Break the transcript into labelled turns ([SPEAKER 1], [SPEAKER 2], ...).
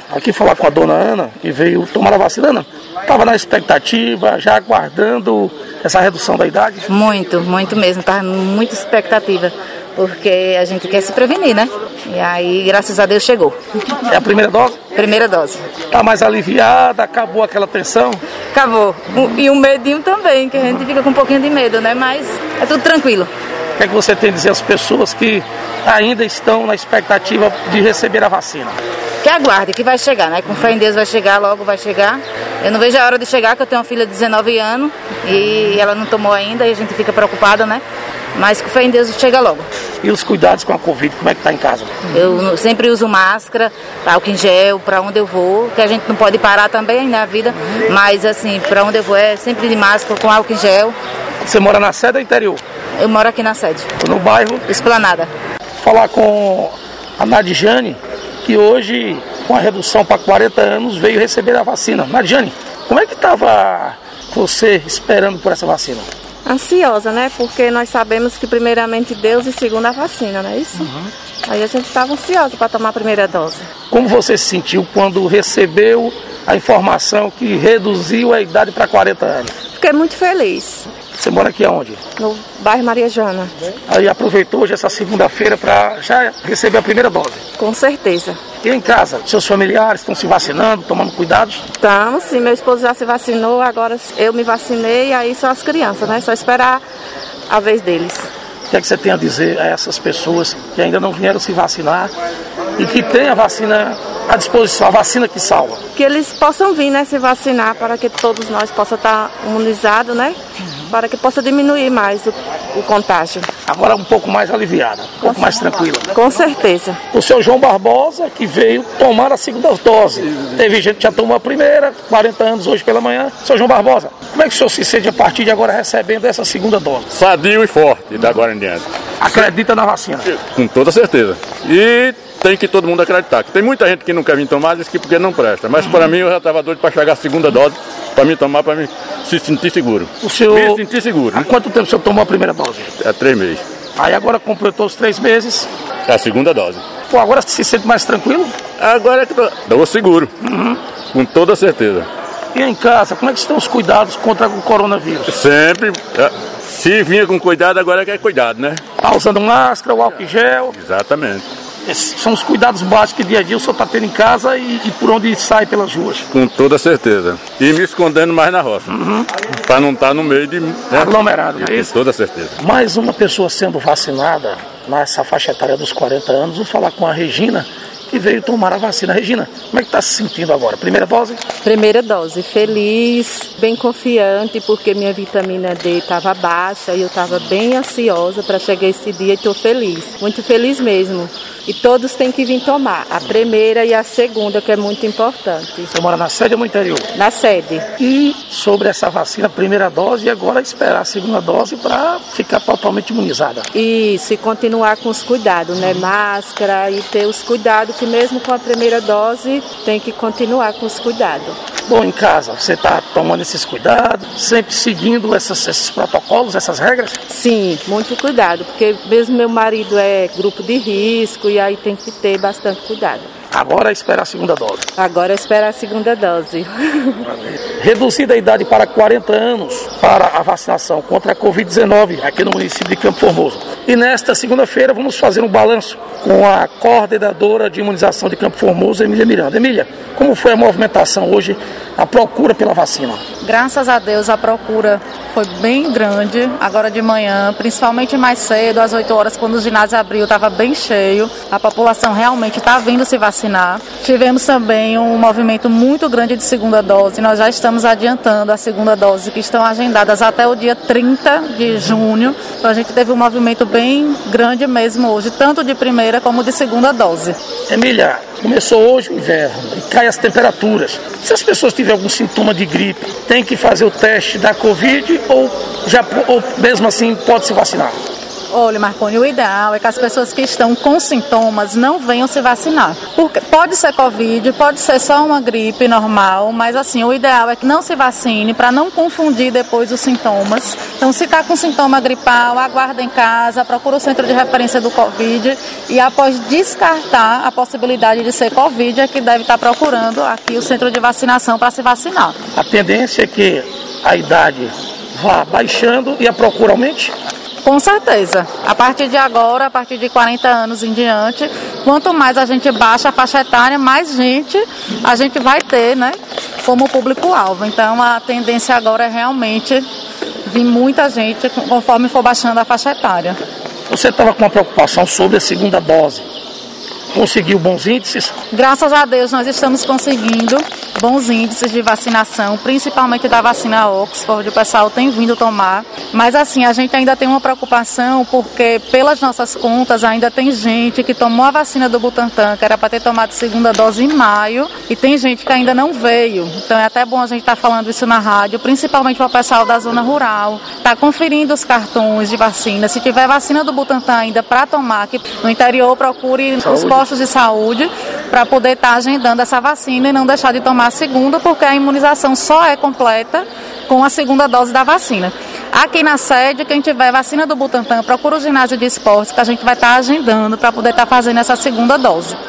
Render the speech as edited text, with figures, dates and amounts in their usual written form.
[SPEAKER 1] aqui falar com a dona Ana, que veio tomar a vacina. Ana, estava na expectativa, já aguardando essa redução da idade?
[SPEAKER 2] Muito mesmo, estava muita expectativa, porque a gente quer se prevenir, né? E aí, graças a Deus, chegou.
[SPEAKER 1] É a primeira dose?
[SPEAKER 2] Primeira dose.
[SPEAKER 1] Está mais aliviada, acabou aquela tensão?
[SPEAKER 2] Acabou. E o medinho também, que a gente fica com um pouquinho de medo, né? Mas é tudo tranquilo.
[SPEAKER 1] O que é que você tem a dizer às pessoas que ainda estão na expectativa de receber a vacina?
[SPEAKER 2] Que aguarde, que vai chegar, né? Com fé em Deus vai chegar, logo vai chegar. Eu não vejo a hora de chegar, que eu tenho uma filha de 19 anos e ela não tomou ainda e a gente fica preocupada, né? Mas com fé em Deus chega logo.
[SPEAKER 1] E os cuidados com a Covid, como é que está em casa?
[SPEAKER 2] Eu sempre uso máscara, álcool em gel, para onde eu vou, que a gente não pode parar também na vida, mas assim, para onde eu vou é sempre de máscara, com álcool em gel.
[SPEAKER 1] Você mora na sede ou interior?
[SPEAKER 2] Eu moro aqui na sede.
[SPEAKER 1] No bairro?
[SPEAKER 2] Esplanada.
[SPEAKER 1] Falar com a Nadjane, que hoje, com a redução para 40 anos, veio receber a vacina. Nadjane, como é que estava você esperando por essa vacina?
[SPEAKER 3] Ansiosa, né? Porque nós sabemos que primeiramente Deus e segundo a vacina, não é isso? Aí a gente estava ansiosa para tomar a primeira dose.
[SPEAKER 1] Como você se sentiu quando recebeu a informação que reduziu a idade para 40 anos?
[SPEAKER 3] Fiquei muito feliz.
[SPEAKER 1] Você mora aqui aonde?
[SPEAKER 3] No bairro Maria Joana.
[SPEAKER 1] Aí aproveitou hoje essa segunda-feira para já receber a primeira dose?
[SPEAKER 3] Com certeza.
[SPEAKER 1] E em casa, seus familiares estão se vacinando, tomando cuidados?
[SPEAKER 3] Estamos, sim. Meu esposo já se vacinou, agora eu me vacinei, aí são as crianças, né? Só esperar a vez deles.
[SPEAKER 1] O que é que você tem a dizer a essas pessoas que ainda não vieram se vacinar e que têm a vacina à disposição, a vacina que salva?
[SPEAKER 3] Que eles possam vir, né, se vacinar para que todos nós possamos estar imunizados, né? Para que possa diminuir mais o contágio.
[SPEAKER 1] Agora um pouco mais aliviada, um pouco mais tranquila.
[SPEAKER 3] Com certeza.
[SPEAKER 1] O seu João Barbosa, que veio tomar a segunda dose. Teve gente que já tomou a primeira, 40 anos hoje pela manhã. Seu João Barbosa, como é que o senhor se sente a partir de agora recebendo essa segunda dose?
[SPEAKER 4] Sadio e forte, da agora em diante.
[SPEAKER 1] Acredita na vacina?
[SPEAKER 4] Com toda certeza. E tem que todo mundo acreditar. Tem muita gente que não quer vir tomar, diz que porque não presta. Mas para mim eu já estava doido para chegar a segunda dose, para mim tomar, para mim se sentir seguro.
[SPEAKER 1] O senhor...
[SPEAKER 4] Me sentir seguro.
[SPEAKER 1] Há quanto tempo o senhor tomou a primeira dose?
[SPEAKER 4] Há 3 meses.
[SPEAKER 1] Aí agora completou os 3 meses.
[SPEAKER 4] É a segunda dose.
[SPEAKER 1] Pô, agora se sente mais tranquilo?
[SPEAKER 4] Agora é que dou seguro. Com toda certeza.
[SPEAKER 1] E em casa, como é que estão os cuidados contra o coronavírus?
[SPEAKER 4] Sempre. Se vinha com cuidado, agora é que é cuidado, né?
[SPEAKER 1] Tá usando máscara, o álcool em gel?
[SPEAKER 4] Exatamente.
[SPEAKER 1] Esses são os cuidados básicos que dia a dia o senhor está tendo em casa e por onde sai pelas ruas?
[SPEAKER 4] Com toda certeza. E me escondendo mais na roça. Para não estar no meio de... Né?
[SPEAKER 1] Aglomerado, não é isso?
[SPEAKER 4] Com toda certeza.
[SPEAKER 1] Mais uma pessoa sendo vacinada nessa faixa etária dos 40 anos. Vou falar com a Regina, que veio tomar a vacina. Regina, como é que está se sentindo agora? Primeira dose?
[SPEAKER 3] Primeira dose. Feliz, bem confiante, porque minha vitamina D estava baixa e eu estava bem ansiosa para chegar esse dia e estou feliz. Muito feliz mesmo. E todos têm que vir tomar. A primeira e a segunda, que é muito importante.
[SPEAKER 1] Você mora na sede ou no interior?
[SPEAKER 3] Na sede.
[SPEAKER 1] E sobre essa vacina, primeira dose, e agora esperar a segunda dose para ficar totalmente imunizada?
[SPEAKER 3] Isso, e continuar com os cuidados, né? Máscara e ter os cuidados, que mesmo com a primeira dose, tem que continuar com os cuidados.
[SPEAKER 1] Bom, em casa, você está tomando esses cuidados, sempre seguindo esses protocolos, essas regras?
[SPEAKER 3] Sim, muito cuidado, porque mesmo meu marido é grupo de risco e aí tem que ter bastante cuidado.
[SPEAKER 1] Agora é esperar a segunda dose.
[SPEAKER 3] Agora é esperar a segunda dose.
[SPEAKER 1] Reduzida a idade para 40 anos para a vacinação contra a Covid-19 aqui no município de Campo Formoso. E nesta segunda-feira vamos fazer um balanço com a coordenadora de imunização de Campo Formoso, Emília Miranda. Emília, como foi a movimentação hoje, a procura pela vacina?
[SPEAKER 5] Graças a Deus a procura foi bem grande, agora de manhã, principalmente mais cedo, às 8 horas, quando o ginásio abriu, estava bem cheio, a população realmente está vindo se vacinar. Tivemos também um movimento muito grande de segunda dose, nós já estamos adiantando a segunda dose, que estão agendadas até o dia 30 de junho, então a gente teve um movimento bem grande mesmo hoje, tanto de primeira como de segunda dose.
[SPEAKER 1] Emília, começou hoje o inverno e cai as temperaturas. Se as pessoas tiverem algum sintoma de gripe, tem que fazer o teste da Covid ou mesmo assim pode se vacinar?
[SPEAKER 5] Olha, Marconi, o ideal é que as pessoas que estão com sintomas não venham se vacinar. Porque pode ser Covid, pode ser só uma gripe normal, mas assim, o ideal é que não se vacine para não confundir depois os sintomas. Então, se está com sintoma gripal, aguarda em casa, procura o centro de referência do Covid e após descartar a possibilidade de ser Covid, é que deve estar procurando aqui o centro de vacinação para se vacinar.
[SPEAKER 1] A tendência é que a idade vá baixando e a procura aumente?
[SPEAKER 5] Com certeza. A partir de agora, a partir de 40 anos em diante, quanto mais a gente baixa a faixa etária, mais gente a gente vai ter, né, como público-alvo. Então, a tendência agora é realmente vir muita gente conforme for baixando a faixa etária.
[SPEAKER 1] Você estava com uma preocupação sobre a segunda dose. Conseguiu bons índices?
[SPEAKER 5] Graças a Deus, nós estamos conseguindo bons índices de vacinação, principalmente da vacina Oxford, o pessoal tem vindo tomar. Mas assim, a gente ainda tem uma preocupação porque pelas nossas contas ainda tem gente que tomou a vacina do Butantan, que era para ter tomado segunda dose em maio, e tem gente que ainda não veio. Então é até bom a gente estar falando isso na rádio, principalmente para o pessoal da zona rural. Está conferindo os cartões de vacina. Se tiver vacina do Butantan ainda para tomar, que no interior procure os postos de saúde para poder estar agendando essa vacina e não deixar de tomar a segunda, porque a imunização só é completa com a segunda dose da vacina. Aqui na sede, quem tiver vacina do Butantan, procura o ginásio de esportes que a gente vai estar agendando para poder estar fazendo essa segunda dose.